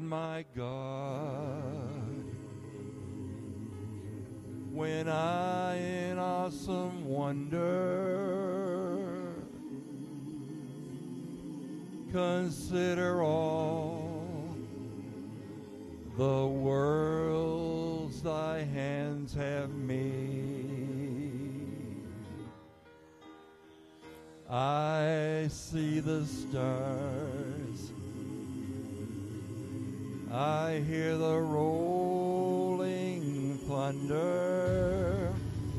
my God, when I in awesome wonder consider all the worlds thy hands have made. I see the stars, I hear the rolling thunder,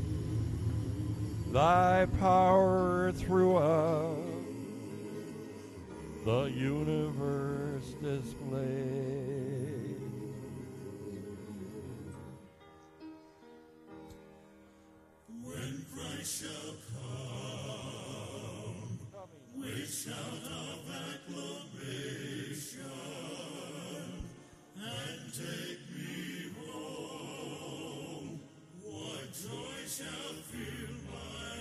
thy power throughout the universe displayed. When Christ shall come with shout of acclamation and take me home, what joy shall fill my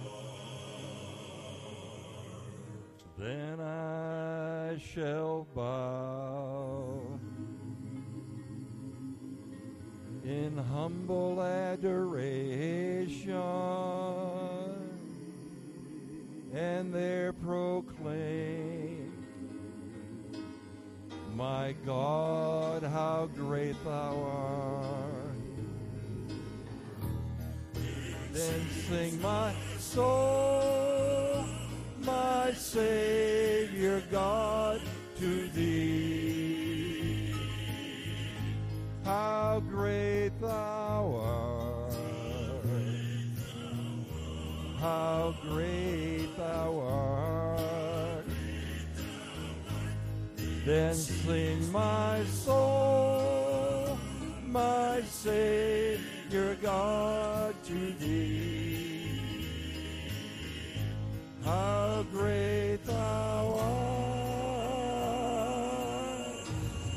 heart? Then I shall bow in humble adoration and there proclaim, my God, how great thou art. Then sing my soul, my Savior God, to thee. How great thou art. How great thou art. Then sing my soul, my Savior God, to thee. How great thou art.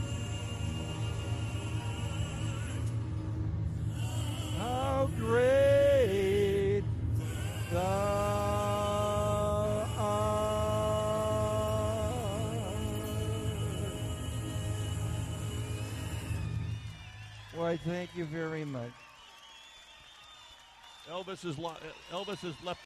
How great thou art. Why, thank you very much. Elvis is left.